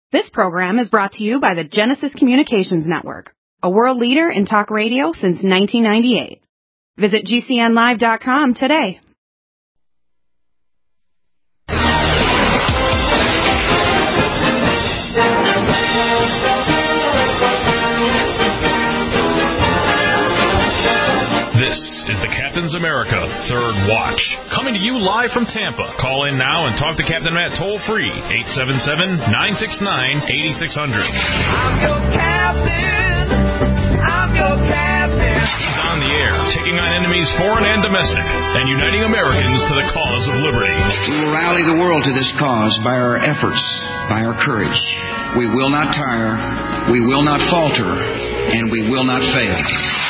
This program is brought to you by the Genesis Communications Network, a world leader in talk radio since 1998. Visit GCNlive.com today. This is the Captain's America Third Watch, coming to you live from Tampa. Call in now and talk to Captain Matt toll-free, 877-969-8600. I'm your captain. I'm your captain. He's on the air, taking on enemies foreign and domestic, and uniting Americans to the cause of liberty. We will rally the world to this cause by our efforts, by our courage. We will not tire, we will not falter, and we will not fail.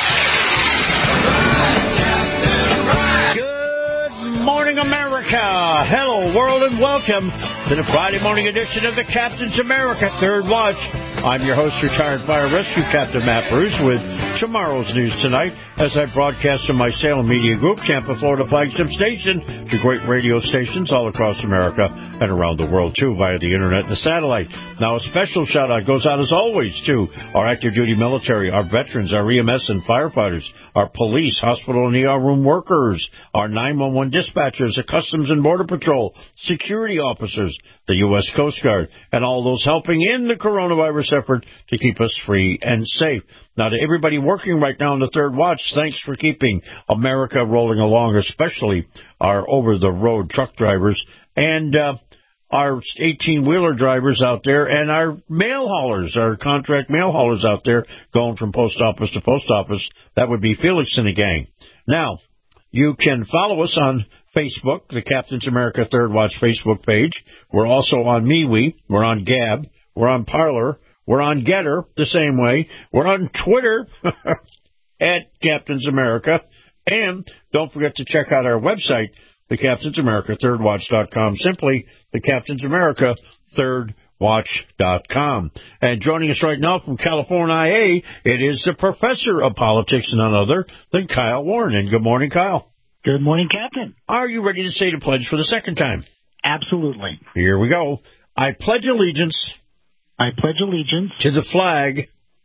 Good morning, America. Hello, world, and welcome to the Friday morning edition of the Captain's America Third Watch. I'm your host, retired fire rescue Captain Matt Bruce, with tomorrow's news tonight as I broadcast from my Salem Media Group, Tampa, Florida flagship station, to great radio stations all across America and around the world, too, via the internet and the satellite. Now, a special shout-out goes out, as always, to our active duty military, our veterans, our EMS and firefighters, our police, hospital and ER room workers, our 911 dispatchers, the Customs and Border Patrol, security officers, the U.S. Coast Guard, and all those helping in the coronavirus effort to keep us free and safe. Now, to everybody working right now in the Third Watch, thanks for keeping America rolling along, especially our over-the-road truck drivers and our 18-wheeler drivers out there and our mail haulers, our contract mail haulers out there going from post office to post office. That would be Felix and the gang. Now, you can follow us on Facebook, the Captain's America Third Watch Facebook page. We're also on MeWe. We're on Gab. We're on Parler. We're on Getter the same way. We're on Twitter at Captain's America. And don't forget to check out our website, the Captain's America ThirdWatch.com. Simply the Captain's America ThirdWatch.com. And joining us right now from California, it is the professor of politics, none other than Kyle Warren. And good morning, Kyle. Good morning, Captain. Are you ready to say the pledge for the second time? Absolutely. Here we go. I pledge allegiance. I pledge allegiance to the flag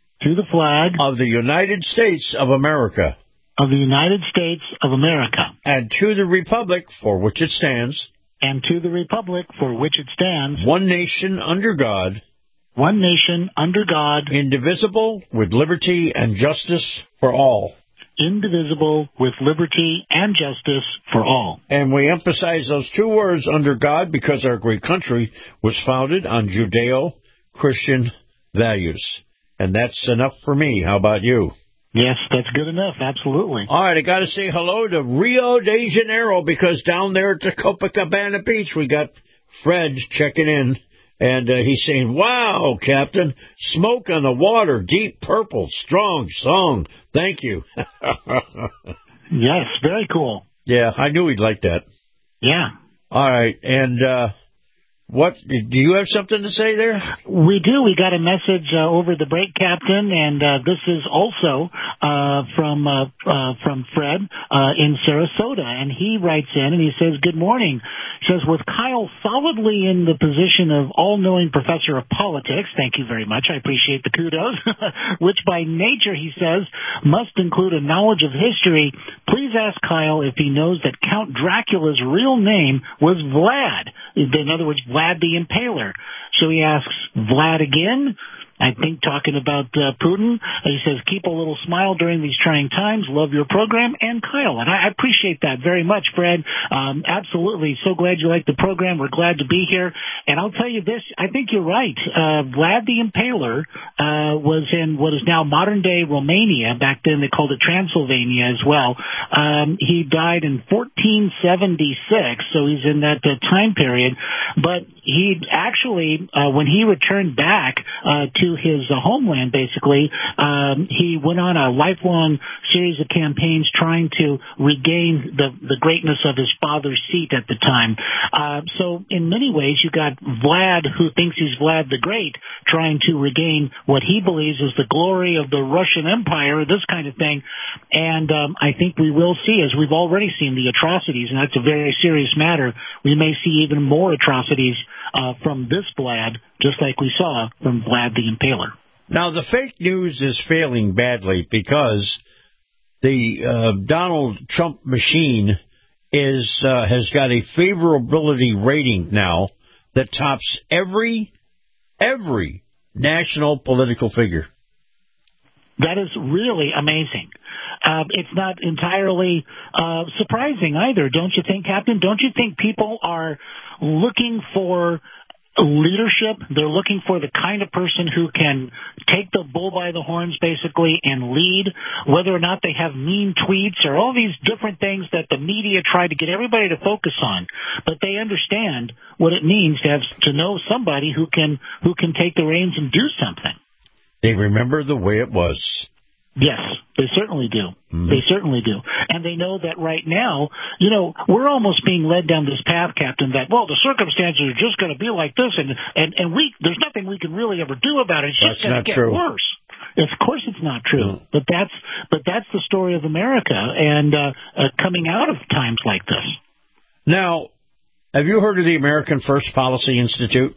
of the United States of America. Of the United States of America. And to the republic for which it stands. And to the republic for which it stands. One nation under God. One nation under God. Indivisible, with liberty and justice for all. Indivisible, with liberty and justice for all. And we emphasize those two words, under God, because our great country was founded on Judeo-Christian values. And that's enough for me. How about you? Yes, that's good enough. Absolutely. All right, I got to say hello to Rio de Janeiro, because down there at the Copacabana Beach, we got Fred checking in. And he's saying, wow, Captain, smoke on the water, deep purple, strong song. Thank you. Yes, very cool. Yeah, I knew he'd like that. Yeah. All right, and what, do you have something to say there? We do. We got a message over the break, Captain, and this is also from Fred in Sarasota, and he writes in and he says, good morning. He says, with Kyle solidly in the position of all-knowing professor of politics, thank you very much, I appreciate the kudos, which by nature, he says, must include a knowledge of history, please ask Kyle if he knows that Count Dracula's real name was Vlad. In other words, Vlad the Impaler. So he asks, Vlad again? I think talking about Putin. He says, keep a little smile during these trying times. Love your program. And Kyle. And I appreciate that very much, Fred. Absolutely. So glad you like the program. We're glad to be here. And I'll tell you this. I think you're right. Vlad the Impaler was in what is now modern-day Romania. Back then they called it Transylvania as well. He died in 1476, so he's in that time period. But he actually, when he returned back to his homeland, basically, he went on a lifelong series of campaigns trying to regain the greatness of his father's seat at the time. So in many ways, you got Vlad, who thinks he's Vlad the Great, trying to regain what he believes is the glory of the Russian Empire, this kind of thing. And I think we will see, as we've already seen, the atrocities, and that's a very serious matter. We may see even more atrocities from this Vlad, just like we saw from Vlad the Impaler. Now, the fake news is failing badly because the Donald Trump machine has got a favorability rating now that tops every national political figure. That is really amazing. It's not entirely surprising either, don't you think, Captain? Don't you think people are looking for leadership? They're looking for the kind of person who can take the bull by the horns, basically, and lead, whether or not they have mean tweets or all these different things that the media try to get everybody to focus on. But they understand what it means to know somebody who can take the reins and do something. They remember the way it was. Yes, they certainly do. Mm-hmm. They certainly do. And they know that right now, we're almost being led down this path, Captain, that, well, the circumstances are just going to be like this, and there's nothing we can really ever do about it. It's just going to get worse. Of course it's not true. Mm. But that's the story of America and coming out of times like this. Now, have you heard of the American First Policy Institute?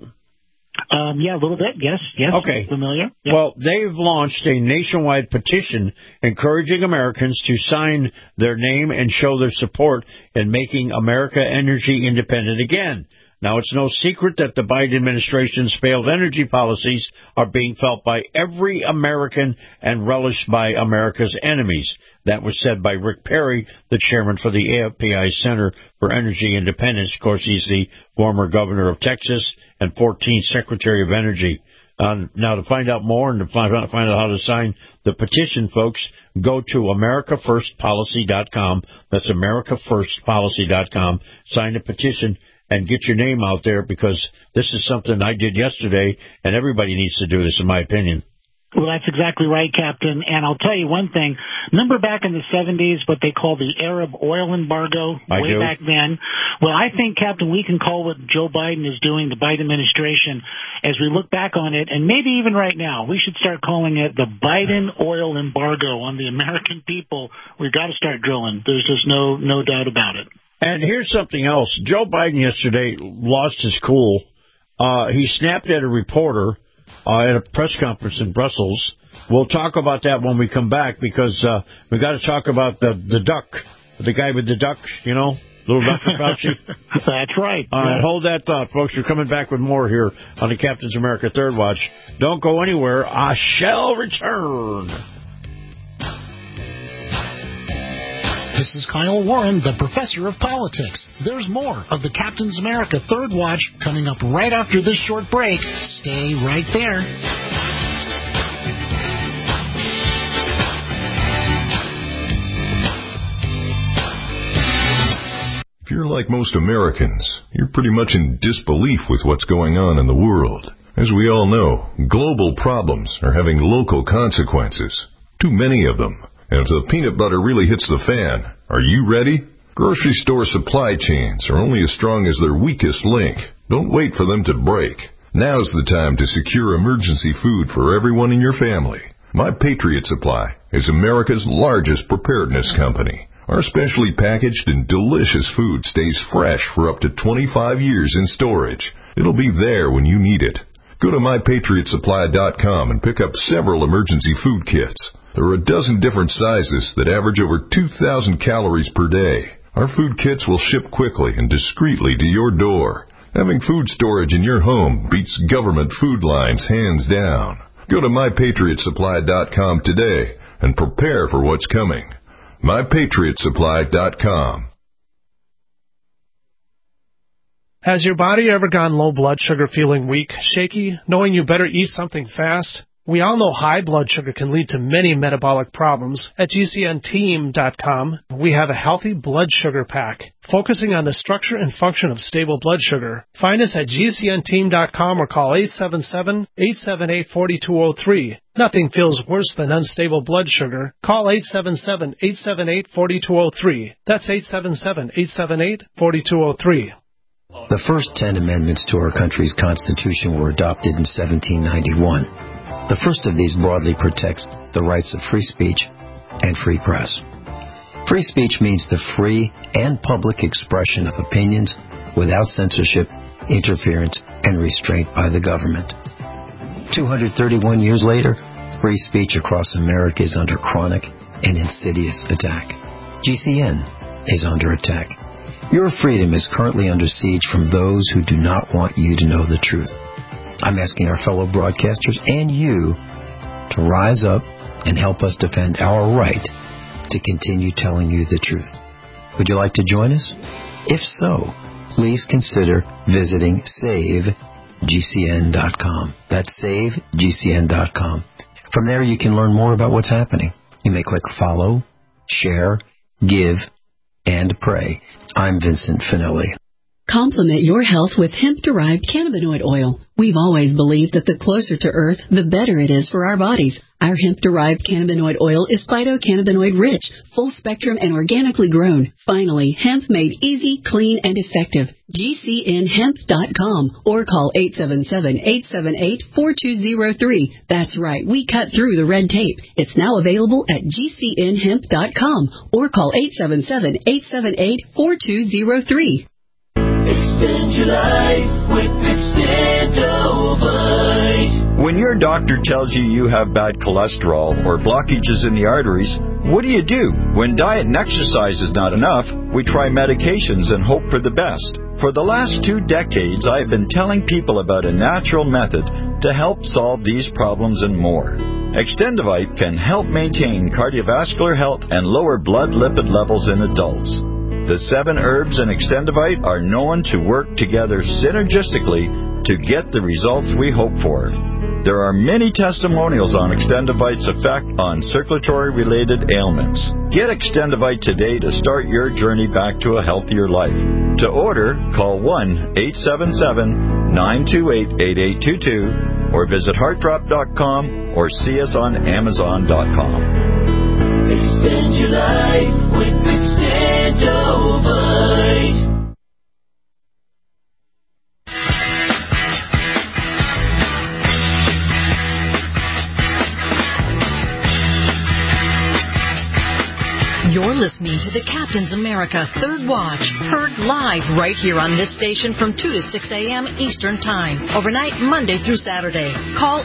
Yeah, a little bit. Yes. Okay. Familiar. Yep. Well, they've launched a nationwide petition encouraging Americans to sign their name and show their support in making America energy independent again. Now, it's no secret that the Biden administration's failed energy policies are being felt by every American and relished by America's enemies. That was said by Rick Perry, the chairman for the AFPI Center for Energy Independence. Of course, he's the former governor of Texas and 14th Secretary of Energy. Now, to find out more and to find out how to sign the petition, folks, go to AmericaFirstPolicy.com. That's AmericaFirstPolicy.com. Sign the petition and get your name out there, because this is something I did yesterday, and everybody needs to do this, in my opinion. Well, that's exactly right, Captain. And I'll tell you one thing. Remember back in the 70s what they called the Arab oil embargo back then? Well, I think, Captain, we can call what Joe Biden is doing, the Biden administration, as we look back on it, and maybe even right now, we should start calling it the Biden oil embargo on the American people. We've got to start drilling. There's just no doubt about it. And here's something else. Joe Biden yesterday lost his cool. He snapped at a reporter at a press conference in Brussels. We'll talk about that when we come back, because we've got to talk about the duck, the guy with the duck, little Dr. Fauci. That's right. All right, hold that thought, folks. We're coming back with more here on the Captain's America Third Watch. Don't go anywhere. I shall return. This is Kyle Warren, the Professor of Politics. There's more of the Captain's America Third Watch coming up right after this short break. Stay right there. If you're like most Americans, you're pretty much in disbelief with what's going on in the world. As we all know, global problems are having local consequences. Too many of them. And if the peanut butter really hits the fan, are you ready? Grocery store supply chains are only as strong as their weakest link. Don't wait for them to break. Now's the time to secure emergency food for everyone in your family. My Patriot Supply is America's largest preparedness company. Our specially packaged and delicious food stays fresh for up to 25 years in storage. It'll be there when you need it. Go to MyPatriotSupply.com and pick up several emergency food kits. There are a dozen different sizes that average over 2,000 calories per day. Our food kits will ship quickly and discreetly to your door. Having food storage in your home beats government food lines hands down. Go to MyPatriotSupply.com today and prepare for what's coming. MyPatriotSupply.com. Has your body ever gone low blood sugar, feeling weak, shaky, knowing you better eat something fast? We all know high blood sugar can lead to many metabolic problems. At GCNteam.com, we have a healthy blood sugar pack, focusing on the structure and function of stable blood sugar. Find us at GCNteam.com or call 877-878-4203. Nothing feels worse than unstable blood sugar. Call 877-878-4203. That's 877-878-4203. The first 10 amendments to our country's Constitution were adopted in 1791. The first of these broadly protects the rights of free speech and free press. Free speech means the free and public expression of opinions without censorship interference, and restraint by the government. 231 years later, free speech across America is under chronic and insidious attack. GCN is under attack. Your freedom is currently under siege from those who do not want you to know the truth. I'm asking our fellow broadcasters and you to rise up and help us defend our right to continue telling you the truth. Would you like to join us? If so, please consider visiting SaveGCN.com. That's SaveGCN.com. From there, you can learn more about what's happening. You may click follow, share, give, and pray. I'm Vincent Finelli. Complement your health with hemp-derived cannabinoid oil. We've always believed that the closer to Earth, the better it is for our bodies. Our hemp-derived cannabinoid oil is phytocannabinoid-rich, full-spectrum, and organically grown. Finally, hemp made easy, clean, and effective. GCNhemp.com or call 877-878-4203. That's right, we cut through the red tape. It's now available at GCNhemp.com or call 877-878-4203. Extend your life with Extendovite. When your doctor tells you you have bad cholesterol or blockages in the arteries, what do? When diet and exercise is not enough, we try medications and hope for the best. For the last 2 decades, I have been telling people about a natural method to help solve these problems and more. Extendovite can help maintain cardiovascular health and lower blood lipid levels in adults. The 7 herbs in Extendovite are known to work together synergistically to get the results we hope for. There are many testimonials on Extendovite's effect on circulatory-related ailments. Get Extendovite today to start your journey back to a healthier life. To order, call 1-877-928-8822 or visit heartdrop.com or see us on amazon.com. Extend your life with Extendovite. You're listening to the Captain's America Third Watch, heard live right here on this station from 2 to 6 a.m. Eastern Time, overnight Monday through Saturday. Call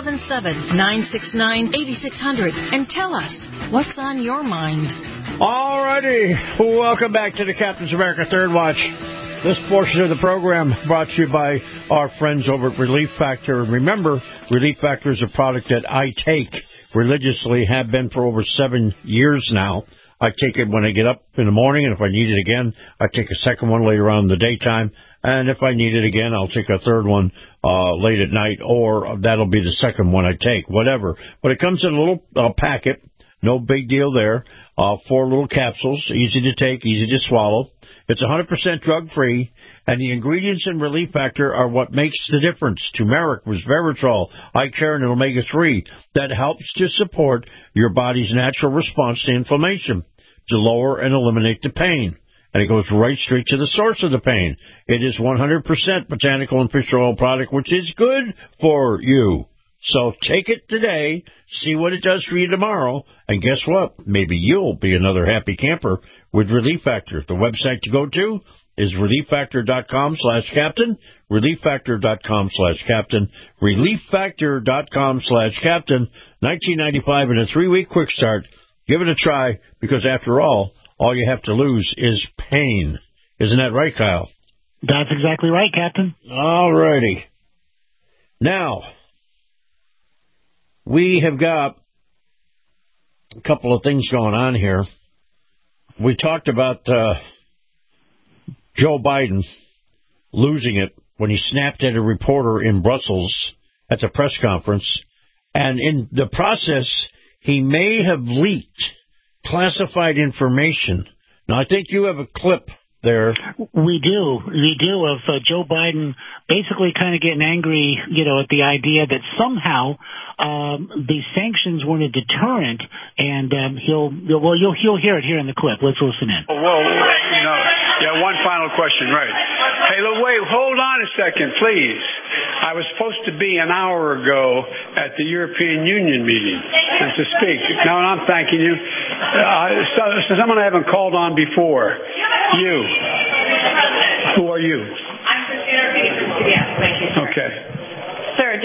877-969-8600 and tell us what's on your mind. All righty. Welcome back to the Captain's America Third Watch. This portion of the program brought to you by our friends over at Relief Factor. And remember, Relief Factor is a product that I take religiously, have been for over 7 years now. I take it when I get up in the morning, and if I need it again, I take a second one later on in the daytime. And if I need it again, I'll take a third one late at night, or that'll be the second one I take, whatever. But it comes in a little packet, no big deal there. 4 little capsules, easy to take, easy to swallow. It's 100% drug-free, and the ingredients in Relief Factor are what makes the difference. Turmeric, resveratrol, icarin, and omega-3 that helps to support your body's natural response to inflammation, to lower and eliminate the pain. And it goes right straight to the source of the pain. It is 100% botanical and fish oil product, which is good for you. So take it today, see what it does for you tomorrow, and guess what? Maybe you'll be another happy camper with Relief Factor. The website to go to is relieffactor.com/captain, relieffactor.com/captain, relieffactor.com/captain, $19.95 in a 3-week quick start. Give it a try, because after all you have to lose is pain. Isn't that right, Kyle? That's exactly right, Captain. All righty. Now, we have got a couple of things going on here. We talked about Joe Biden losing it when he snapped at a reporter in Brussels at the press conference. And in the process, he may have leaked classified information. Now, I think you have a clip there. We do of Joe Biden basically kind of getting angry, at the idea that somehow the sanctions weren't a deterrent, and you'll hear it here in the clip. Let's listen in. One final question, right? Hey, wait, hold on a second, please. I was supposed to be an hour ago at the European Union meeting and to speak. No, I'm thanking you. Someone I haven't called on before. You. Who are you? I'm Christina Reed.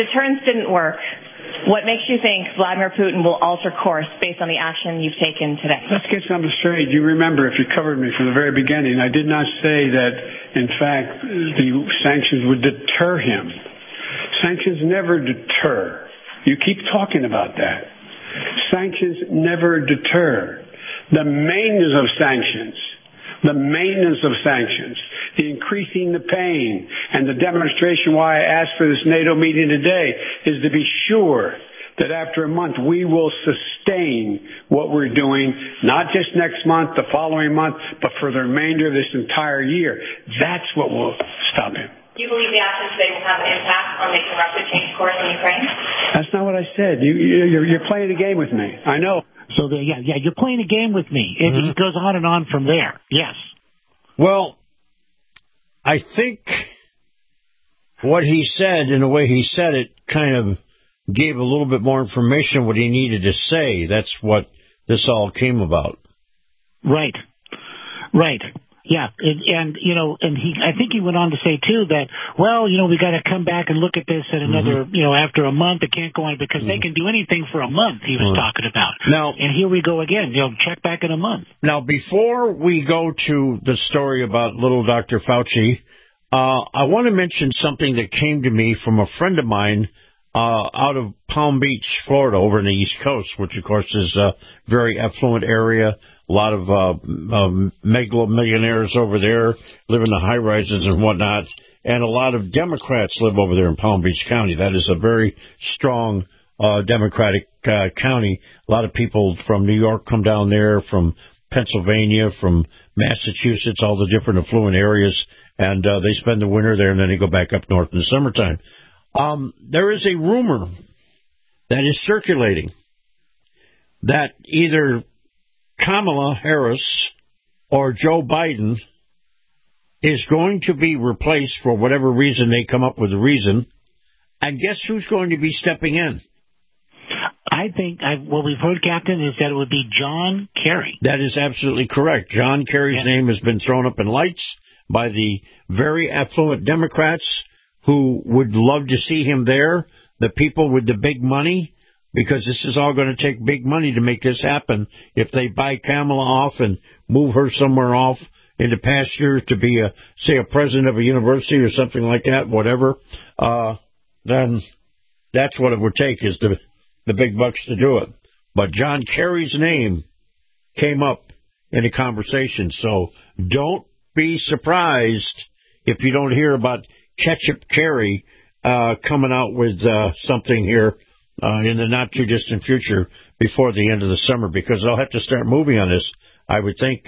deterrence didn't work, what makes you think Vladimir Putin will alter course based on the action you've taken today? Let's get something straight. You remember, if you covered me from the very beginning, I did not say that, in fact, the sanctions would deter him. Sanctions never deter. You keep talking about that. Sanctions never deter. The maintenance of sanctions, the increasing the pain, and the demonstration why I asked for this NATO meeting today is to be sure that after a month we will sustain what we're doing, not just next month, the following month, but for the remainder of this entire year. That's what will stop him. Do you believe the actions today will have an impact on making Russia change course in Ukraine? That's not what I said. You're playing a game with me. I know. So, you're playing a game with me. It goes on and on from there. Yes. Well, I think what he said and the way he said it kind of gave a little bit more information what he needed to say. That's what this all came about. Right. Yeah, and I think he went on to say too that, well, we got to come back and look at this at another, after a month. It can't go on because they can do anything for a month. He was talking about. Now, and here we go again. Check back in a month. Now, before we go to the story about little Dr. Fauci, I want to mention something that came to me from a friend of mine out of Palm Beach, Florida, over in the East Coast, which of course is a very affluent area. A lot of megalomillionaires over there live in the high-rises and whatnot, and a lot of Democrats live over there in Palm Beach County. That is a very strong Democratic county. A lot of people from New York come down there, from Pennsylvania, from Massachusetts, all the different affluent areas, and they spend the winter there, and then they go back up north in the summertime. There is a rumor that is circulating that either Kamala Harris or Joe Biden is going to be replaced for whatever reason they come up with a reason. And guess who's going to be stepping in? I think what we've heard, Captain, is that it would be John Kerry. That is absolutely correct. John Kerry's name has been thrown up in lights by the very affluent Democrats who would love to see him there, the people with the big money, because this is all going to take big money to make this happen. If they buy Kamala off and move her somewhere off into pasture to be a president of a university or something like that, whatever, then that's what it would take, is the big bucks to do it. But John Kerry's name came up in a conversation, so don't be surprised if you don't hear about Ketchup Kerry coming out with something here in the not-too-distant future before the end of the summer, because they'll have to start moving on this, I would think,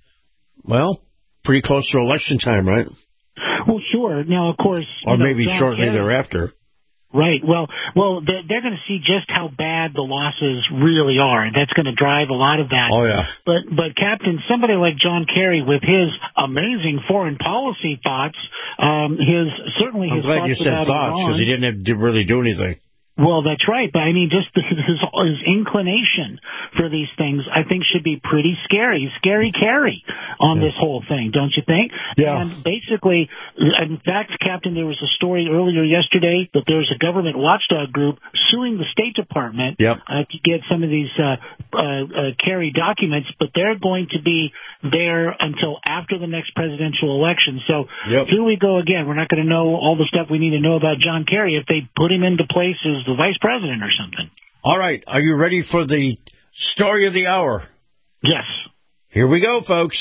pretty close to election time, right? Well, sure. Now, of course... Or maybe John shortly Kerry, thereafter. Right. Well, they're going to see just how bad the losses really are, and that's going to drive a lot of that. Oh, yeah. But Captain, somebody like John Kerry, with his amazing foreign policy thoughts, I'm glad you said thoughts, because he didn't have to really do anything. Well, that's right. But, I mean, just his inclination for these things, I think, should be pretty scary. Scary Kerry on this whole thing, don't you think? Yeah. And basically, in fact, Captain, there was a story earlier yesterday that there's a government watchdog group suing the State Department to get some of these Kerry documents, but they're going to be there until after the next presidential election. So here we go again. We're not going to know all the stuff we need to know about John Kerry if they put him into place as the vice president or something. All right. Are you ready for the story of the hour? Yes. Here we go, folks.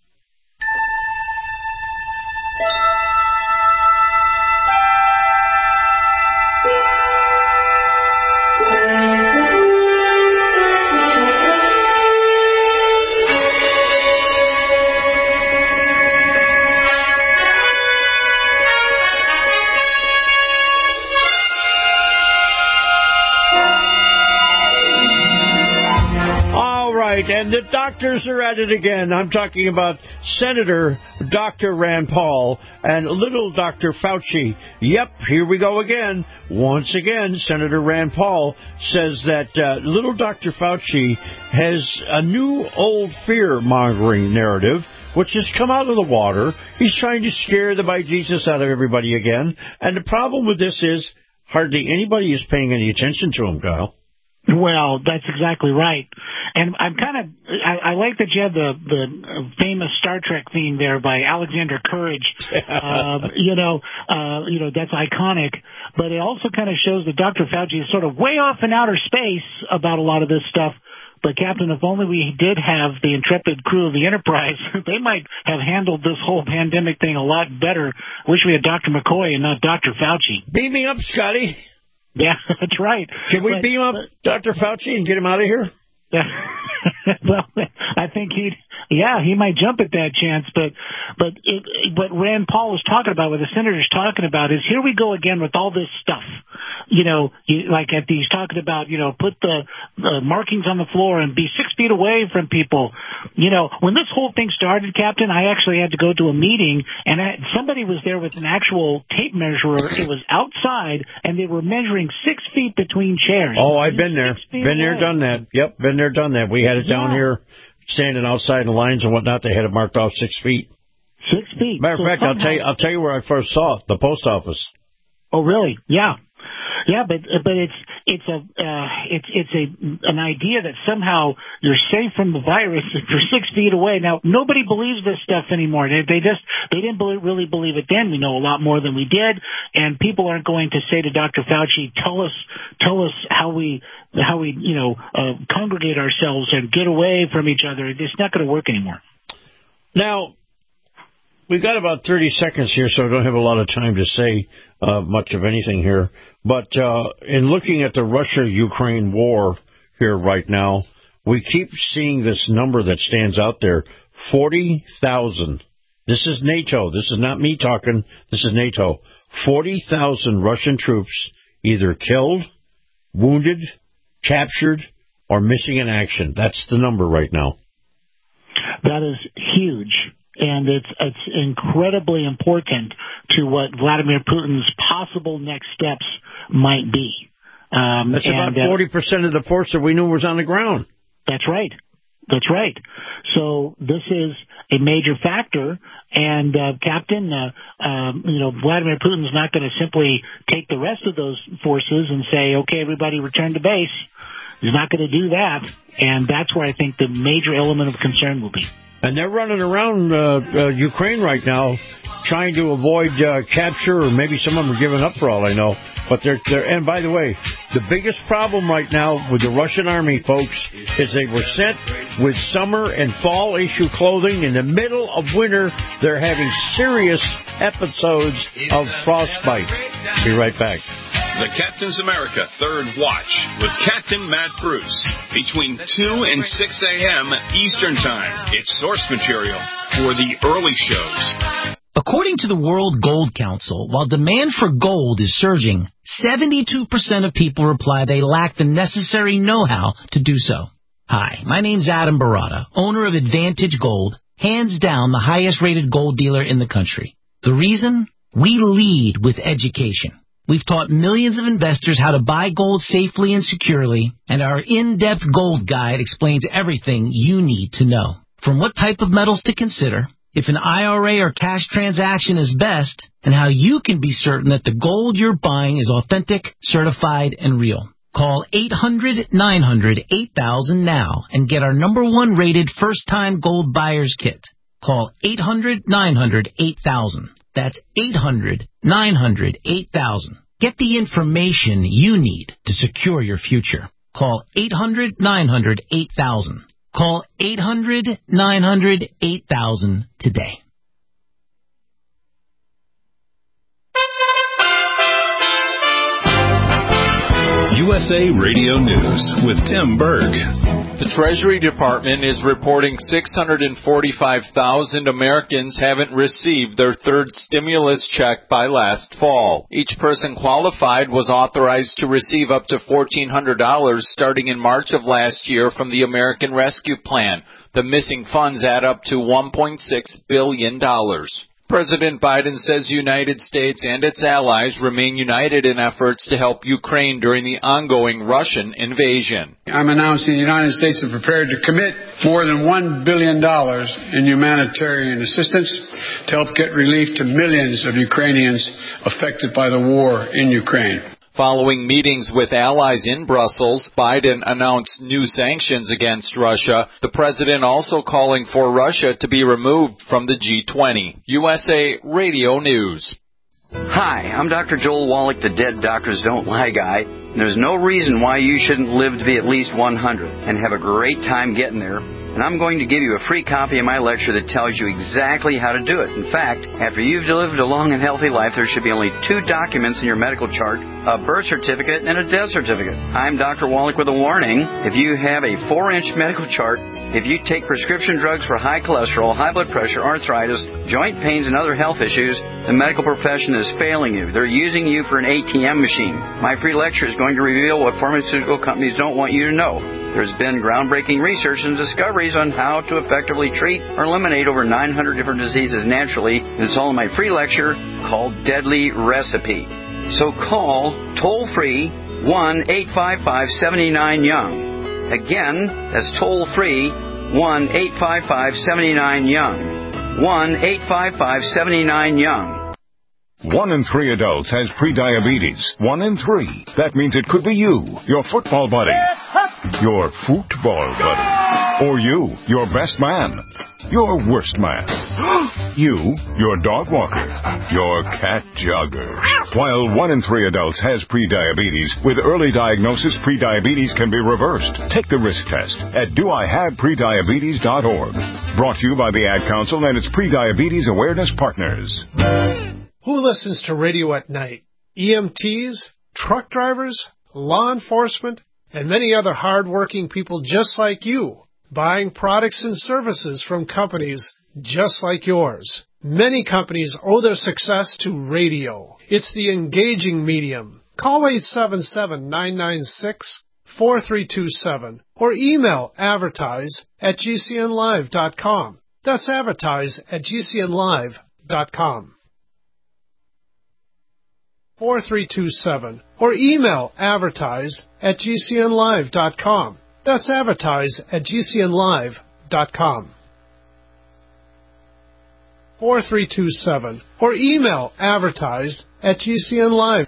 And the doctors are at it again. I'm talking about Senator Dr. Rand Paul and little Dr. Fauci. Yep, here we go again. Once again, Senator Rand Paul says that little Dr. Fauci has a new old fear-mongering narrative which has come out of the water. He's trying to scare the bejesus out of everybody again. And the problem with this is, hardly anybody is paying any attention to him, Kyle. Well, that's exactly right. And I'm I like that you have the famous Star Trek theme there by Alexander Courage. That's iconic. But it also kind of shows that Dr. Fauci is sort of way off in outer space about a lot of this stuff. But, Captain, if only we did have the intrepid crew of the Enterprise, they might have handled this whole pandemic thing a lot better. Wish we had Dr. McCoy and not Dr. Fauci. Beam me up, Scotty. Yeah, that's right. Can we beam up Dr. Fauci and get him out of here? Well, I think he might jump at that chance, but what Rand Paul was talking about, what the senator's talking about, is here we go again with all this stuff. He's talking about, put the markings on the floor and be 6 feet away from people. When this whole thing started, Captain, I actually had to go to a meeting, and somebody was there with an actual tape measurer. It was outside, and they were measuring 6 feet between chairs. Oh, I've been there. Been there, done that. Yep, been there, done that. We had it down here, standing outside the lines and whatnot. They had it marked off 6 feet. 6 feet. Matter of fact, I'll tell you where I first saw it, the post office. Oh, really? Yeah. Yeah, but it's an idea that somehow you're safe from the virus if you're 6 feet away. Now, nobody believes this stuff anymore. They didn't really believe it then. We know a lot more than we did, and people aren't going to say to Dr. Fauci, tell us how we congregate ourselves and get away from each other. It's not going to work anymore. Now, we've got about 30 seconds here, so I don't have a lot of time to say much of anything here. But in looking at the Russia-Ukraine war here right now, we keep seeing this number that stands out there, 40,000. This is NATO. This is not me talking. This is NATO. 40,000 Russian troops either killed, wounded, captured, or missing in action. That's the number right now. That is huge. And it's incredibly important to what Vladimir Putin's possible next steps might be. That's about 40% of the force that we knew was on the ground. That's right. That's right. So this is a major factor. And, Captain, Vladimir Putin's not going to simply take the rest of those forces and say, okay, everybody return to base. He's not going to do that. And that's where I think the major element of concern will be. And they're running around Ukraine right now trying to avoid capture, or maybe some of them are giving up for all I know. But they're and by the way, the biggest problem right now with the Russian army, folks, is they were sent with summer and fall issue clothing. In the middle of winter, they're having serious episodes of frostbite. Be right back. The Captain's America Third Watch with Captain Matt Bruce between 2 and 6 a.m. Eastern Time. It's source material for the early shows. According to the World Gold Council, while demand for gold is surging, 72% of people reply they lack the necessary know-how to do so. Hi, my name's Adam Barata, owner of Advantage Gold, hands down the highest-rated gold dealer in the country. The reason? We lead with education. We've taught millions of investors how to buy gold safely and securely, and our in-depth gold guide explains everything you need to know. From what type of metals to consider, if an IRA or cash transaction is best, and how you can be certain that the gold you're buying is authentic, certified, and real. Call 800-900-8000 now and get our #1 rated first-time gold buyer's kit. Call 800-900-8000. That's 800-900-8000. Get the information you need to secure your future. Call 800-900-8000. Call 800-900-8000 today. USA Radio News with Tim Berg. The Treasury Department is reporting 645,000 Americans haven't received their third stimulus check by last fall. Each person qualified was authorized to receive up to $1,400 starting in March of last year from the American Rescue Plan. The missing funds add up to $1.6 billion. President Biden says the United States and its allies remain united in efforts to help Ukraine during the ongoing Russian invasion. I'm announcing the United States is prepared to commit more than $1 billion in humanitarian assistance to help get relief to millions of Ukrainians affected by the war in Ukraine. Following meetings with allies in Brussels, Biden announced new sanctions against Russia. The president also calling for Russia to be removed from the G20. USA Radio News. Hi, I'm Dr. Joel Wallach, the Dead Doctors Don't Lie guy. There's no reason why you shouldn't live to be at least 100 and have a great time getting there. And I'm going to give you a free copy of my lecture that tells you exactly how to do it. In fact, after you've lived a long and healthy life, there should be only 2 documents in your medical chart, a birth certificate and a death certificate. I'm Dr. Wallach with a warning. If you have a 4-inch medical chart, if you take prescription drugs for high cholesterol, high blood pressure, arthritis, joint pains, and other health issues, the medical profession is failing you. They're using you for an ATM machine. My free lecture is going to reveal what pharmaceutical companies don't want you to know. There's been groundbreaking research and discoveries on how to effectively treat or eliminate over 900 different diseases naturally, and it's all in my free lecture called Deadly Recipe. So call toll-free 1-855-79-YOUNG. Again, that's toll-free 1-855-79-YOUNG. 1-855-79-YOUNG. 1 in 3 adults has prediabetes. 1 in 3. That means it could be you, your football buddy, your football buddy, or you, your best man, your worst man, you, your dog walker, your cat jogger. While 1 in 3 adults has prediabetes, with early diagnosis, prediabetes can be reversed. Take the risk test at doihaveprediabetes.org. Brought to you by the Ad Council and its Prediabetes Awareness Partners. Who listens to radio at night? EMTs, truck drivers, law enforcement, and many other hard-working people just like you, buying products and services from companies just like yours. Many companies owe their success to radio. It's the engaging medium. Call 877-996-4327 or email advertise@gcnlive.com. That's advertise@gcnlive.com. 4327 or email advertise@gcnlive.com. That's advertise@gcnlive.com. 4327 or email advertise@gcnlive.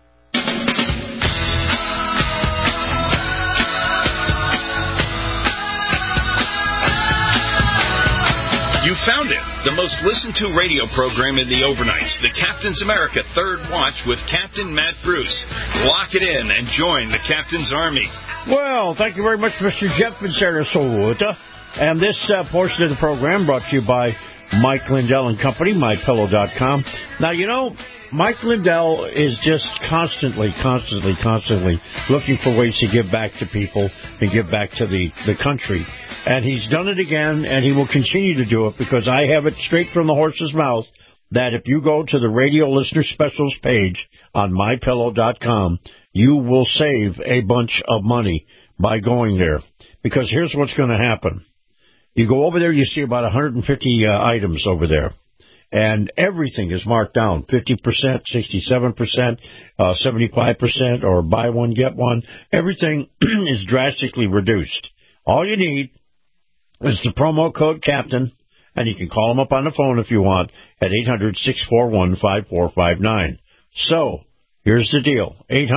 You found it. The most listened to radio program in the overnights, the Captain's America Third Watch with Captain Matt Bruce. Lock it in and join the Captain's Army. Well, thank you very much, Mr. Jeff in Sarasota. And this portion of the program brought to you by Mike Lindell and Company, MyPillow.com. Now, you know, Mike Lindell is just constantly looking for ways to give back to people and give back to the country. And he's done it again, and he will continue to do it because I have it straight from the horse's mouth that if you go to the radio listener specials page on MyPillow.com, you will save a bunch of money by going there. Because here's what's going to happen. You go over there, you see about 150 items over there. And everything is marked down, 50%, 67%, 75%, or buy one, get one. Everything is drastically reduced. All you need is the promo code CAPTAIN, and you can call them up on the phone if you want at 800-641-5459. So, here's the deal,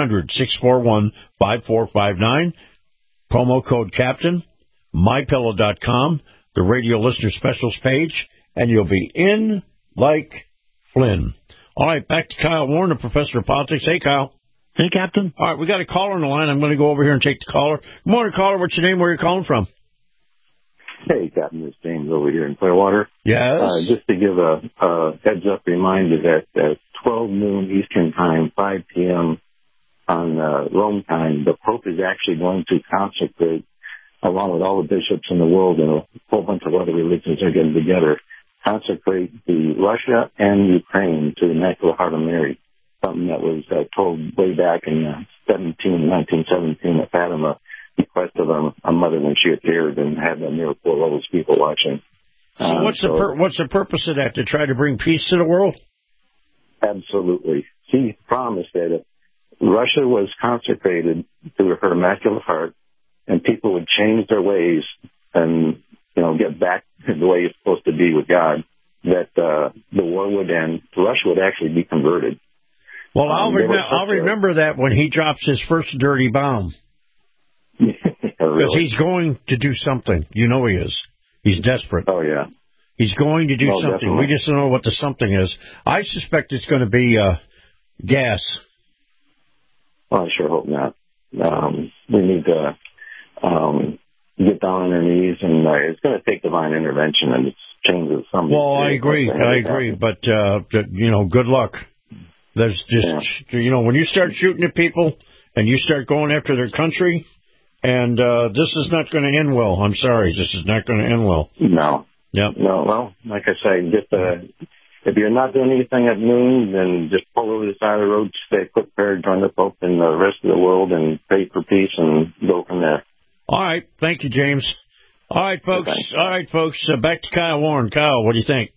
800-641-5459, promo code CAPTAIN, MyPillow.com, the radio listener specials page, and you'll be in like Flynn. All right, back to Kyle Warren, the professor of politics. Hey, Kyle. Hey, Captain. All right, we got a caller on the line. I'm going to go over here and take the caller. Good morning, caller. What's your name? Where are you calling from? Hey, Captain, it's James over here in Clearwater. Yes. Just to give a heads-up reminder that at 12 noon Eastern Time, 5 p.m. on Rome time, the Pope is actually going to consecrate, along with all the bishops in the world and a whole bunch of other religions are getting together, consecrate the Russia and Ukraine to the Immaculate Heart of Mary, something that was told way back in 1917 at Fatima, request of a mother when she appeared and had a miracle of all those people watching. So what's the purpose of that, to try to bring peace to the world? Absolutely. She promised that if Russia was consecrated to her Immaculate Heart and people would change their ways and, you know, get back the way it's supposed to be with God, that the war would end. Russia would actually be converted. Well, I'll remember that when he drops his first dirty bomb. Because he's going to do something. You know he is. He's desperate. Oh, yeah. He's going to do something. Definitely. We just don't know what the something is. I suspect it's going to be gas. Well, I sure hope not. We need to get down on our knees, and it's going to take divine intervention, and it's changes some. Well, I agree. But, good luck. There's just, when you start shooting at people and you start going after their country, and this is not going to end well. I'm sorry. This is not going to end well. No. Yep. No, well, like I say, if you're not doing anything at noon, then just pull over the side of the road, stay prepared, join the Pope and the rest of the world, and pray for peace and go from there. All right. Thank you, James. All right, folks. Okay. All right, folks. Back to Kyle Warren. Kyle, what do you think?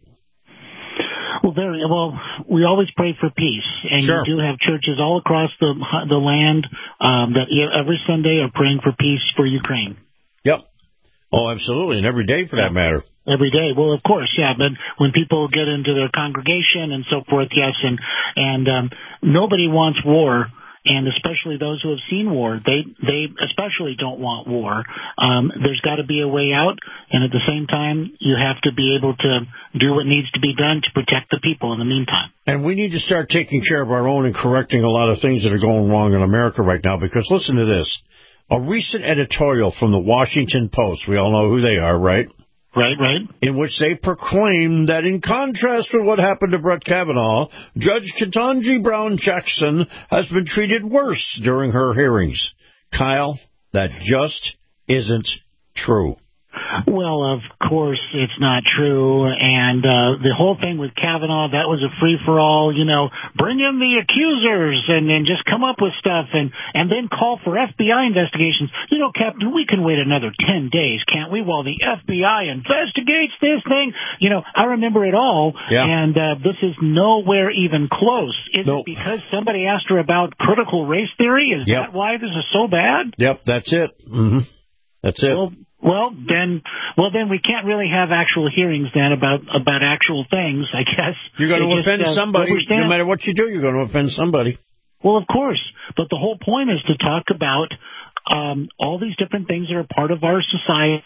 Well, we always pray for peace, and Sure. you do have churches all across the land that every Sunday are praying for peace for Ukraine. Yep. Oh, absolutely, and every day for that matter. Every day. Well, of course, yeah. But when people get into their congregation and so forth, yes, and nobody wants war. And especially those who have seen war, they especially don't want war. There's got to be a way out, and at the same time, you have to be able to do what needs to be done to protect the people in the meantime. And we need to start taking care of our own and correcting a lot of things that are going wrong in America right now, because listen to this. A recent editorial from the Washington Post, we all know who they are, right? Right. In which they proclaim that in contrast with what happened to Brett Kavanaugh, Judge Ketanji Brown Jackson has been treated worse during her hearings. Kyle, that just isn't true. Well, of course it's not true, and the whole thing with Kavanaugh, that was a free-for-all, bring in the accusers and just come up with stuff and then call for FBI investigations. Captain, we can wait another 10 days, can't we, while the FBI investigates this thing? I remember it all, yeah. And this is nowhere even close. Is Nope. it because somebody asked her about critical race theory? Is Yep. that why this is so bad? Yep, that's it. Mm-hmm. That's it. Well, then we can't really have actual hearings then about actual things, I guess. You're going to offend somebody. No matter what you do, you're going to offend somebody. Well, of course. But the whole point is to talk about all these different things that are part of our society.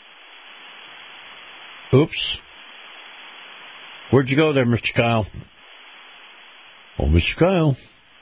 Oops. Where'd you go there, Mr. Kyle? Oh, Mr. Kyle.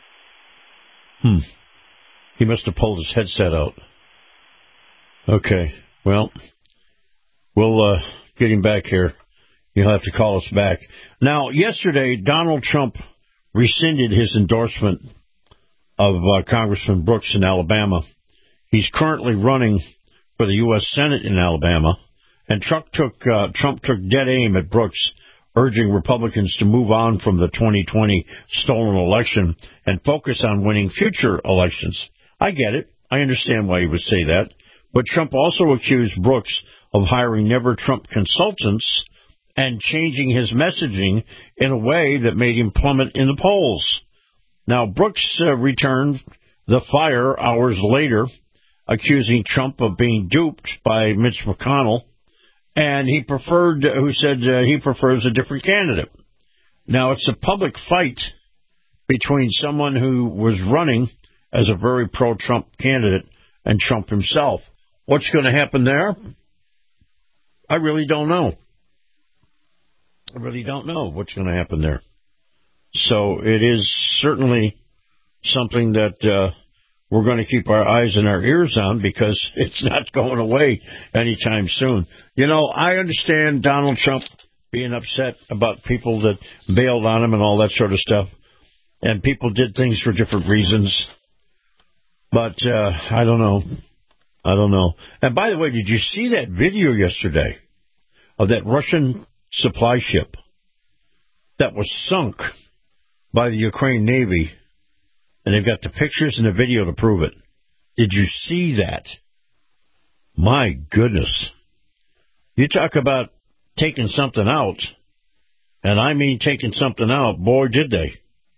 He must have pulled his headset out. Okay. Well, we'll get him back here. You'll have to call us back. Now, yesterday, Donald Trump rescinded his endorsement of Congressman Brooks in Alabama. He's currently running for the U.S. Senate in Alabama, and Trump took dead aim at Brooks, urging Republicans to move on from the 2020 stolen election and focus on winning future elections. I get it. I understand why he would say that. But Trump also accused Brooks of hiring never-Trump consultants and changing his messaging in a way that made him plummet in the polls. Now, Brooks returned the fire hours later, accusing Trump of being duped by Mitch McConnell, and he said he prefers a different candidate. Now, it's a public fight between someone who was running as a very pro-Trump candidate and Trump himself. What's going to happen there? I really don't know. I really don't know what's going to happen there. So it is certainly something that we're going to keep our eyes and our ears on, because it's not going away anytime soon. I understand Donald Trump being upset about people that bailed on him and all that sort of stuff. And people did things for different reasons. But I don't know. And by the way, did you see that video yesterday of that Russian supply ship that was sunk by the Ukraine Navy? And they've got the pictures and the video to prove it. Did you see that? My goodness. You talk about taking something out, and I mean taking something out. Boy, did they.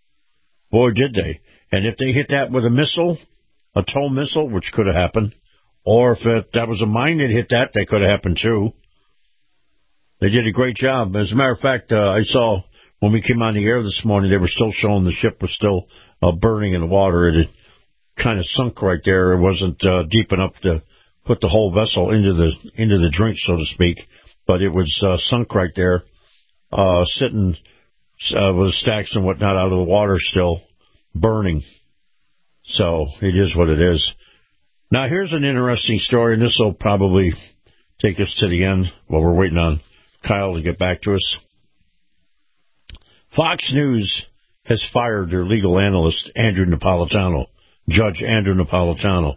And if they hit that with a missile, a tow missile, which could have happened, or if that was a mine that hit that could have happened too. They did a great job. As a matter of fact, I saw when we came on the air this morning, they were still showing the ship was still burning in the water. It had kind of sunk right there. It wasn't deep enough to put the whole vessel into the drink, so to speak, but it was sunk right there, sitting with stacks and whatnot out of the water, still burning. So it is what it is. Now here's an interesting story, and this will probably take us to the end while we're waiting on Kyle to get back to us. Fox News has fired their legal analyst, Andrew Napolitano, Judge Andrew Napolitano.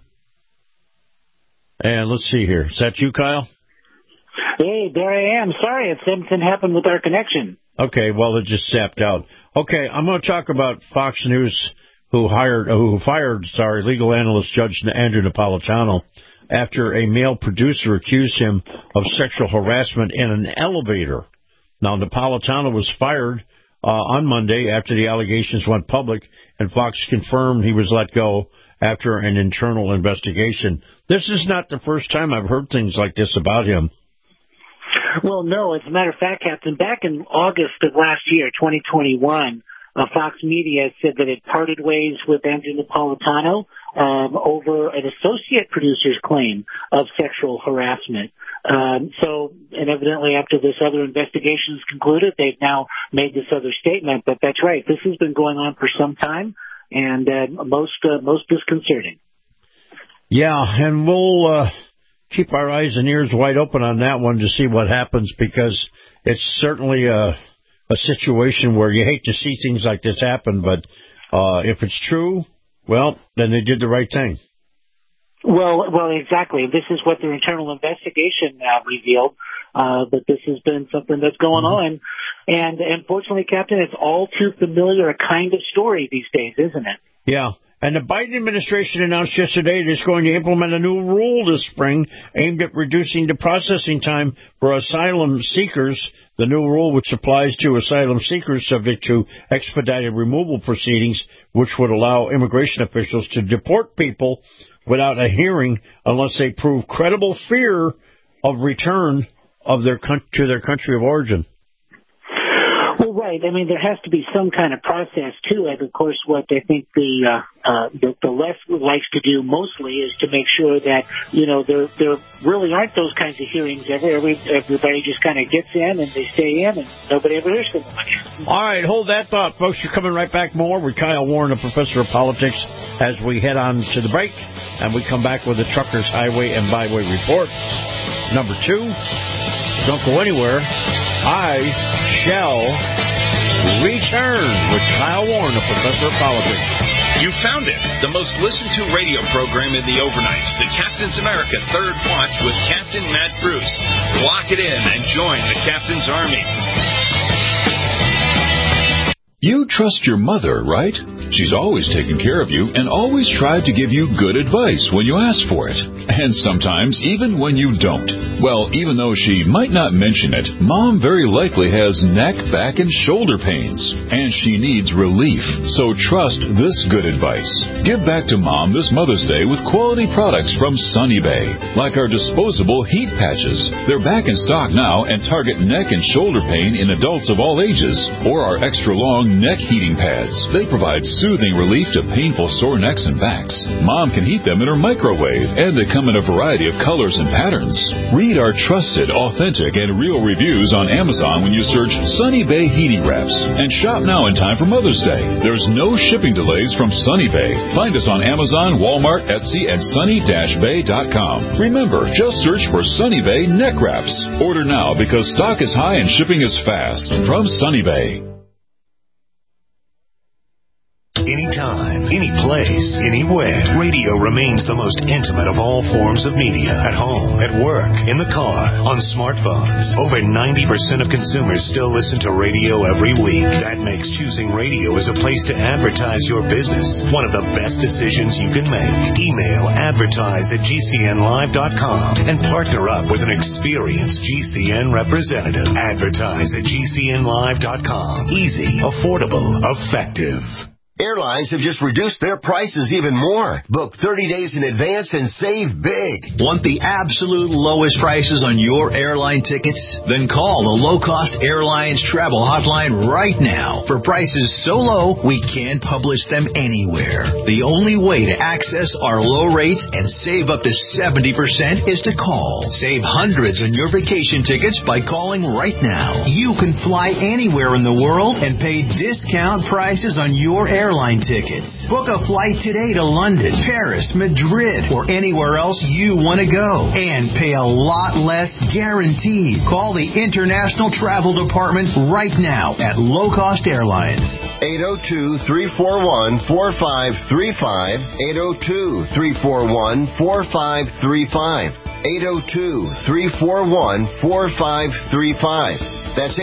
And let's see here. Is that you, Kyle? Hey, there I am. Sorry, something happened with our connection. Okay, well, it just zapped out. Okay, I'm going to talk about Fox News, who fired legal analyst Judge Andrew Napolitano after a male producer accused him of sexual harassment in an elevator. Now, Napolitano was fired on Monday after the allegations went public, and Fox confirmed he was let go after an internal investigation. This is not the first time I've heard things like this about him. Well, no, as a matter of fact, Captain, back in August of last year, 2021, Fox Media said that it parted ways with Andrew Napolitano over an associate producer's claim of sexual harassment. And evidently after this other investigation is concluded, they've now made this other statement. But that's right. This has been going on for some time, and most disconcerting. Yeah, and we'll keep our eyes and ears wide open on that one to see what happens, because it's certainly a situation where you hate to see things like this happen, but if it's true, well, then they did the right thing. Well, exactly. This is what their internal investigation revealed, but this has been something that's going on. And unfortunately, Captain, it's all too familiar a kind of story these days, isn't it? Yeah. And the Biden administration announced yesterday it is going to implement a new rule this spring aimed at reducing the processing time for asylum seekers. The new rule, which applies to asylum seekers subject to expedited removal proceedings, which would allow immigration officials to deport people without a hearing unless they prove credible fear of return of to their country of origin. Well, right. I mean, there has to be some kind of process to it. Of course, what I think the left likes to do mostly is to make sure that, there really aren't those kinds of hearings ever. Everybody just kind of gets in and they stay in and nobody ever hears from them again. All right, hold that thought, folks. You're coming right back more with Kyle Warren, a professor of politics, as we head on to the break. And we come back with the Truckers Highway and Byway Report. Number 2, don't go anywhere. I shall return with Kyle Warren, a professor of politics. You found it, the most listened to radio program in the overnights, the Captain's America Third Watch with Captain Matt Bruce. Lock it in and join the Captain's Army. You trust your mother, right? She's always taken care of you and always tried to give you good advice when you ask for it. And sometimes even when you don't. Well, even though she might not mention it, Mom very likely has neck, back, and shoulder pains. And she needs relief. So trust this good advice. Give back to Mom this Mother's Day with quality products from Sunny Bay. Like our disposable heat patches. They're back in stock now and target neck and shoulder pain in adults of all ages. Or our extra long neck heating pads. They provide soothing relief to painful sore necks and backs. Mom can heat them in her microwave, and they come in a variety of colors and patterns. Read our trusted, authentic, and real reviews on Amazon when you search Sunny Bay Heating Wraps. And shop now in time for Mother's Day. There's no shipping delays from Sunny Bay. Find us on Amazon, Walmart, Etsy, and sunny-bay.com. Remember, just search for Sunny Bay Neck Wraps. Order now because stock is high and shipping is fast. From Sunny Bay. Anytime, any place, anywhere. Radio remains the most intimate of all forms of media. At home, at work, in the car, on smartphones. Over 90% of consumers still listen to radio every week. That makes choosing radio as a place to advertise your business one of the best decisions you can make. Email advertise@gcnlive.com and partner up with an experienced GCN representative. Advertise@gcnlive.com. Easy, affordable, effective. Airlines have just reduced their prices even more. Book 30 days in advance and save big. Want the absolute lowest prices on your airline tickets? Then call the Low Cost Airlines Travel Hotline right now. For prices so low, we can't publish them anywhere. The only way to access our low rates and save up to 70% is to call. Save hundreds on your vacation tickets by calling right now. You can fly anywhere in the world and pay discount prices on your airline tickets. Book a flight today to London, Paris, Madrid, or anywhere else you want to go. And pay a lot less guaranteed. Call the International Travel Department right now at Low Cost Airlines. 802-341-4535. 802-341-4535. 802-341-4535. That's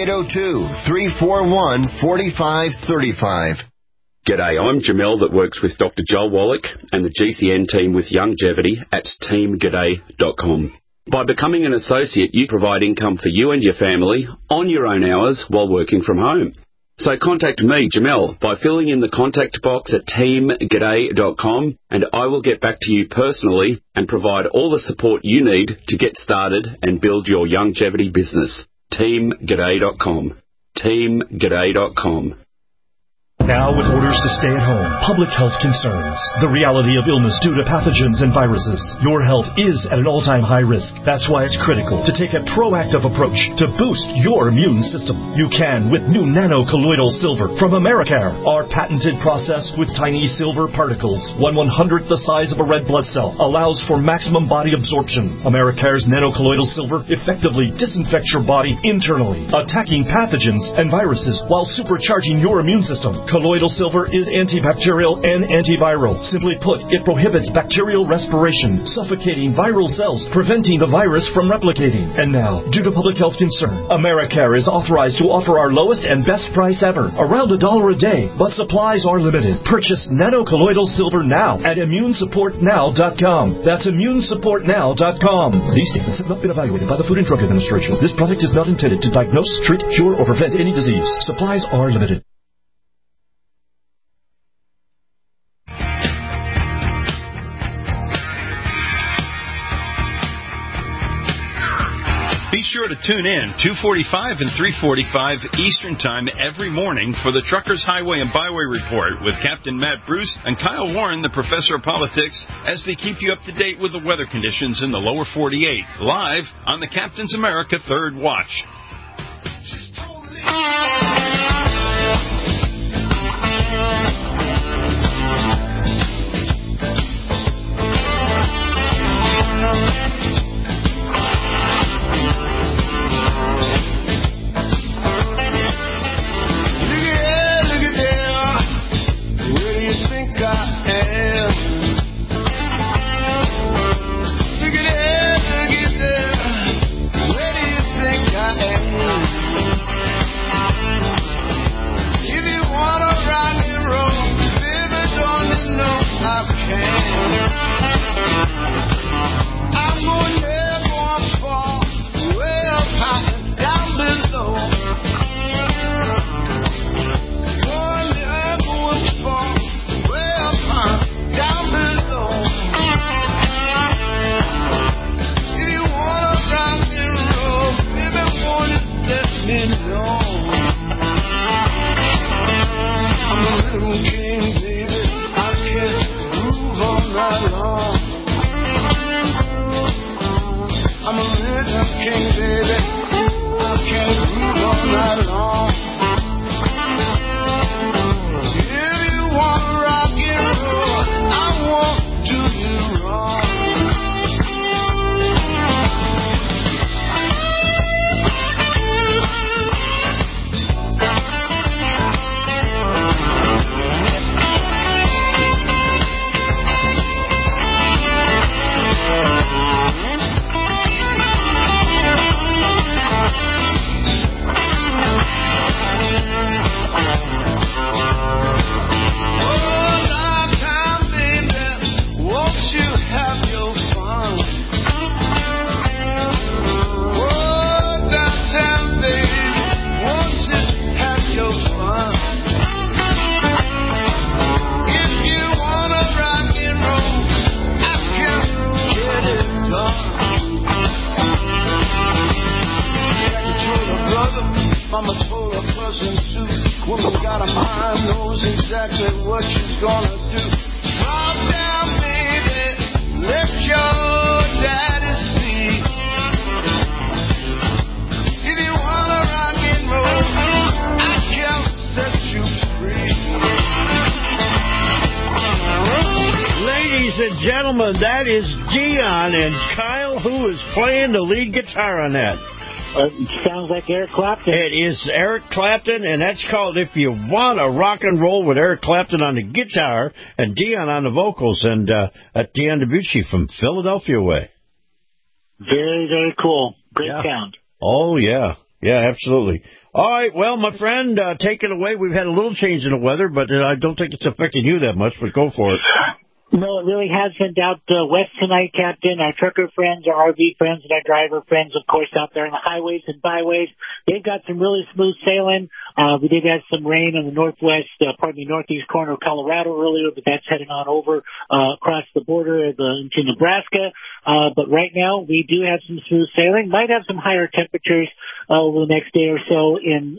802-341-4535. G'day, I'm Jamel that works with Dr. Joel Wallach and the GCN team with Longevity at teamg'day.com. By becoming an associate, you provide income for you and your family on your own hours while working from home. So contact me, Jamel, by filling in the contact box at teamg'day.com, and I will get back to you personally and provide all the support you need to get started and build your longevity business. teamg'day.com. teamg'day.com. Now with orders to stay at home, public health concerns, the reality of illness due to pathogens and viruses, your health is at an all-time high risk. That's why it's critical to take a proactive approach to boost your immune system. You can with new nano-colloidal silver from Americare. Our patented process with tiny silver particles, 1/100th the size of a red blood cell, allows for maximum body absorption. Americare's nano-colloidal silver effectively disinfects your body internally, attacking pathogens and viruses while supercharging your immune system. Colloidal silver is antibacterial and antiviral. Simply put, it prohibits bacterial respiration, suffocating viral cells, preventing the virus from replicating. And now, due to public health concern, Americare is authorized to offer our lowest and best price ever, around $1 a day, but supplies are limited. Purchase nano-colloidal silver now at immunesupportnow.com. That's immunesupportnow.com. These statements have not been evaluated by the Food and Drug Administration. This product is not intended to diagnose, treat, cure, or prevent any disease. Supplies are limited. Be sure to tune in 2:45 and 3:45 Eastern Time every morning for the Truckers Highway and Byway Report with Captain Matt Bruce and Kyle Warren, the Professor of Politics, as they keep you up to date with the weather conditions in the lower 48, live on the Captain's America Third Watch. gentlemen, that is Dion, and Kyle, who is playing the lead guitar on that? Sounds like Eric Clapton. It is Eric Clapton, and that's called If You Want to Rock and Roll with Eric Clapton on the guitar and Dion on the vocals, and at Dion DeBucci from Philadelphia way. Very, very cool. Great sound. Oh, yeah. Yeah, absolutely. All right, well, my friend, take it away. We've had a little change in the weather, but I don't think it's affecting you that much, but go for it. No, it really has been out west tonight, Captain. Our trucker friends, our RV friends, and our driver friends, of course, out there on the highways and byways. They've got some really smooth sailing. We did have some rain in the northeast corner of Colorado earlier, but that's heading on over across the border into Nebraska. But right now, we do have some smooth sailing. Might have some higher temperatures over the next day or so in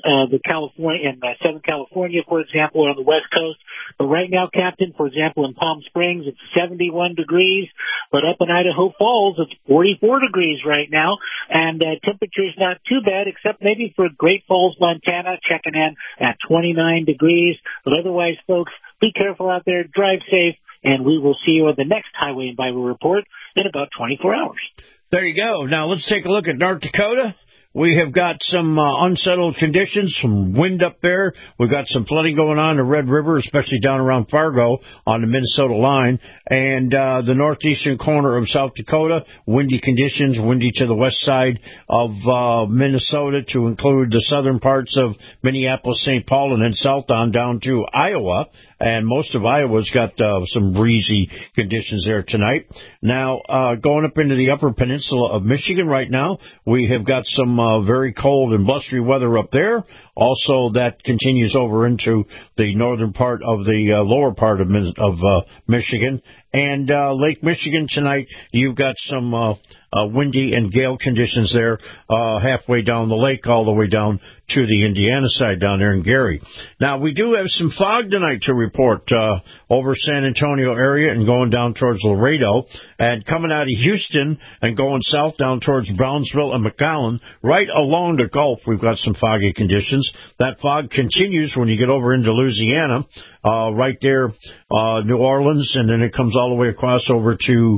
Southern California, for example, or on the West Coast. But right now, Captain, for example, in Palm Springs, it's 71 degrees, but up in Idaho Falls, it's 44 degrees right now, and temperature's not too bad, except maybe for Great Falls, Montana, checking in at 29 degrees. But otherwise, folks, be careful out there, drive safe, and we will see you on the next Highway and Byway Report in about 24 hours. There you go. Now let's take a look at North Dakota. We have got some unsettled conditions, some wind up there. We've got some flooding going on in the Red River, especially down around Fargo on the Minnesota line. And the northeastern corner of South Dakota, windy conditions, windy to the west side of Minnesota to include the southern parts of Minneapolis, St. Paul, and then south on down to Iowa. And most of Iowa's got some breezy conditions there tonight. Now, going up into the upper peninsula of Michigan right now, we have got some very cold and blustery weather up there. Also, that continues over into the northern part of the lower part of Michigan. And Lake Michigan tonight, you've got some windy and gale conditions there halfway down the lake all the way down to the Indiana side down there in Gary. Now, we do have some fog tonight to report over San Antonio area and going down towards Laredo, and coming out of Houston and going south down towards Brownsville and McAllen, right along the Gulf, we've got some foggy conditions. That fog continues when you get over into Louisiana, right there, New Orleans, and then it comes all the way across over to,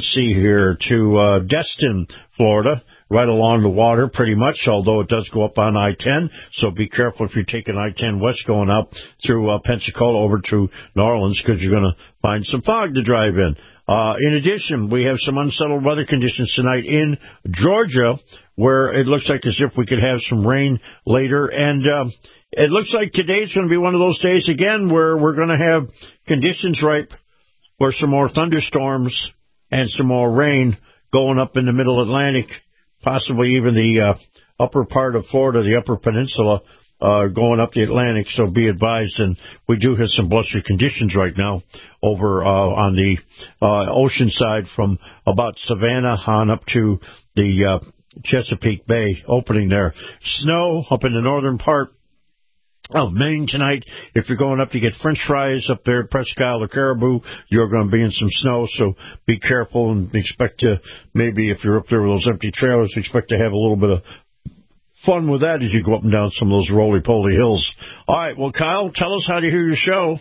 to Destin, Florida, right along the water pretty much, although it does go up on I-10, so be careful if you're taking I-10 west going up through Pensacola over to New Orleans, because you're going to find some fog to drive in. In addition, we have some unsettled weather conditions tonight in Georgia, where it looks like as if we could have some rain later, and it looks like today's going to be one of those days again where we're going to have conditions ripe for some more thunderstorms and some more rain going up in the middle Atlantic, possibly even the upper part of Florida, the upper peninsula, going up the Atlantic, so be advised. And we do have some blustery conditions right now over on the ocean side from about Savannah on up to the Chesapeake Bay opening there. Snow up in the northern part of Maine tonight. If you're going up to get French fries up there at Presque Isle or Caribou, you're going to be in some snow, so be careful and expect to, maybe if you're up there with those empty trailers, expect to have a little bit of fun with that as you go up and down some of those roly-poly hills. All right, well, Kyle, tell us how to hear your show.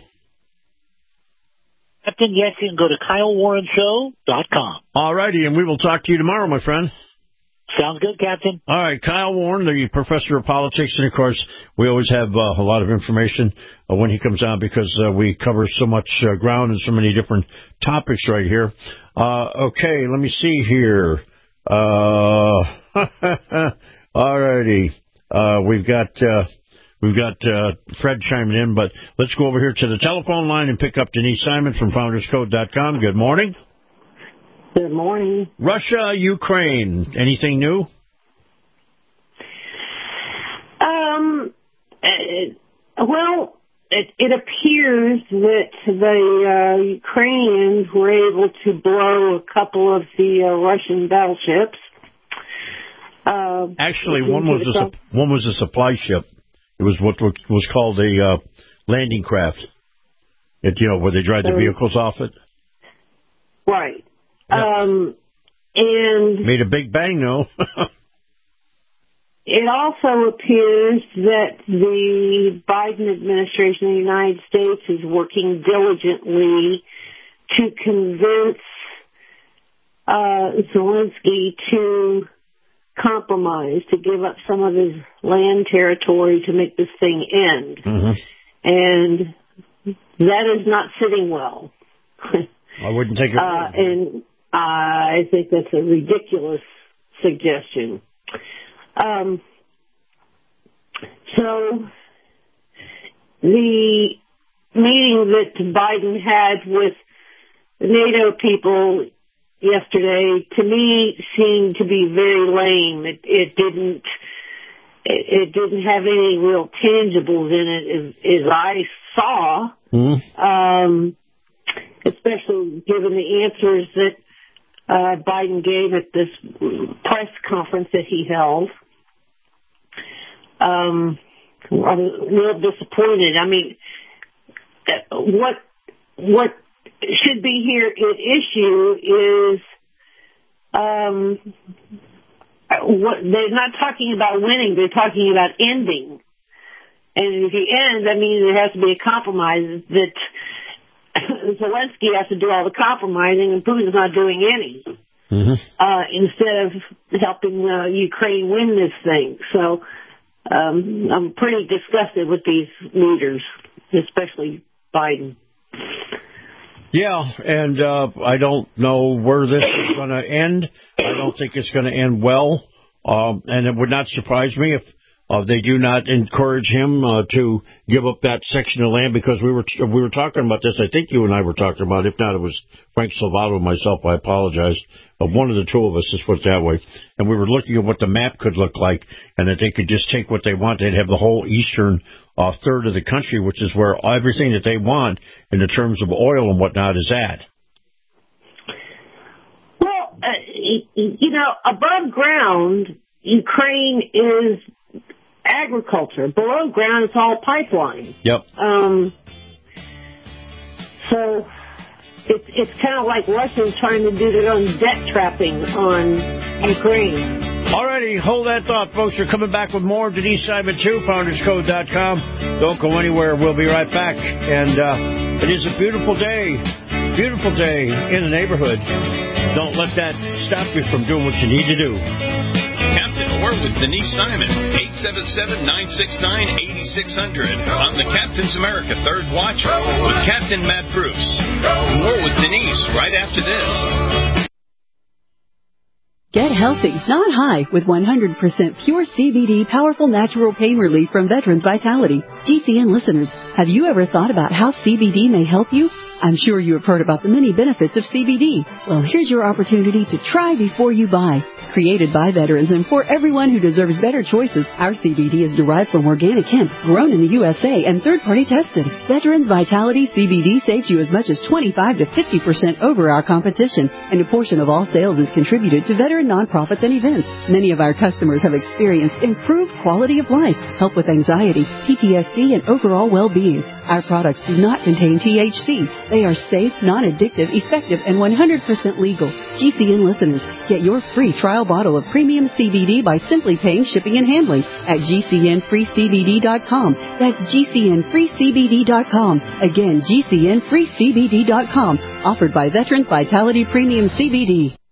Captain, yes, you can go to KyleWarrenShow.com. All righty, and we will talk to you tomorrow, my friend. Sounds good, Captain. All right, Kyle Warren, the professor of politics, and of course, we always have a lot of information when he comes on because we cover so much ground and so many different topics right here. Okay, let me see here. All righty, we've got Fred chiming in, but let's go over here to the telephone line and pick up Denise Simon from FoundersCode.com. Good morning. Good morning. Russia, Ukraine, anything new? Well, it appears that the Ukrainians were able to blow a couple of the Russian battleships. Actually, one was a supply ship. It was what was called a landing craft. Where they drive the vehicles off it. Right. Yep. And made a big bang, though. It also appears that the Biden administration in the United States is working diligently to convince Zelensky to compromise, to give up some of his land territory to make this thing end. Mm-hmm. And that is not sitting well. I wouldn't take it. And I think that's a ridiculous suggestion. So the meeting that Biden had with the NATO people yesterday, to me, seemed to be very lame. It didn't have any real tangibles in it as I saw, especially given the answers that Biden gave at this press conference that he held. I'm a little disappointed. I mean, what should be here at issue is what they're not talking about winning, they're talking about ending. And if you end, that means there has to be a compromise, that Zelensky has to do all the compromising and Putin's not doing any. Instead of helping Ukraine win this thing. So I'm pretty disgusted with these leaders, especially Biden. Yeah, and I don't know where this is going to end. I don't think it's going to end well. And it would not surprise me if they do not encourage him to give up that section of land, because we were talking about this. I think you and I were talking about it. If not, it was Frank Salvato and myself. I apologize. One of the two of us, let's put it that way. And we were looking at what the map could look like, and that they could just take what they want. They'd have the whole eastern third of the country, which is where everything that they want in the terms of oil and whatnot is at. Well, above ground, Ukraine is agriculture. Below ground, it's all pipeline. Yep. So it's kind of like Russians trying to do their own debt trapping on Ukraine. Alrighty, hold that thought, folks. We're coming back with more of Denise Simon, too, founderscode.com. Don't go anywhere. We'll be right back. And it is a beautiful day in the neighborhood. Don't let that stop you from doing what you need to do. Captain, or with Denise Simon, 877-969-8600 on the Captain's America Third Watch with Captain Matt Bruce. More with Denise right after this. Get healthy, not high, with 100% pure CBD powerful natural pain relief from Veterans Vitality. GCN listeners, have you ever thought about how CBD may help you? I'm sure you have heard about the many benefits of CBD. Well, here's your opportunity to try before you buy. Created by veterans and for everyone who deserves better choices, our CBD is derived from organic hemp, grown in the USA, and third-party tested. Veterans Vitality CBD saves you as much as 25 to 50% over our competition, and a portion of all sales is contributed to veteran nonprofits and events. Many of our customers have experienced improved quality of life, help with anxiety, PTSD, and overall well-being. Our products do not contain THC. They are safe, non-addictive, effective, and 100% legal. GCN listeners, get your free trial bottle of premium CBD by simply paying shipping and handling at GCNFreeCBD.com. That's GCNFreeCBD.com. Again, GCNFreeCBD.com. Offered by Veterans Vitality Premium CBD.